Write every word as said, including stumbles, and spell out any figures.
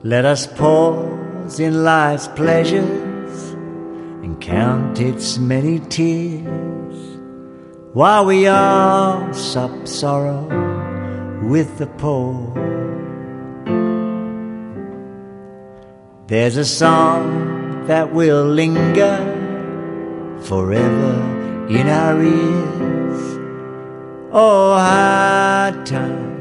Let us pause in life's pleasures and count its many tears, while we all sup sorrow with the poor. There's a song that will linger forever in our ears. Oh, hard times